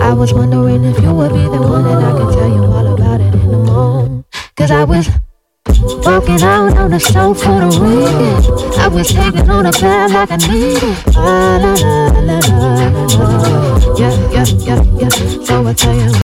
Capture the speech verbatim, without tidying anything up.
I was wondering if you would be the one, and I could tell you all about it in the morning. Cause I was walking out on the sofa for the weekend. I was taking on a bed like I needed. Ah, la, la, la, la, la, la. Yeah, yeah, yeah, yeah. So I tell you.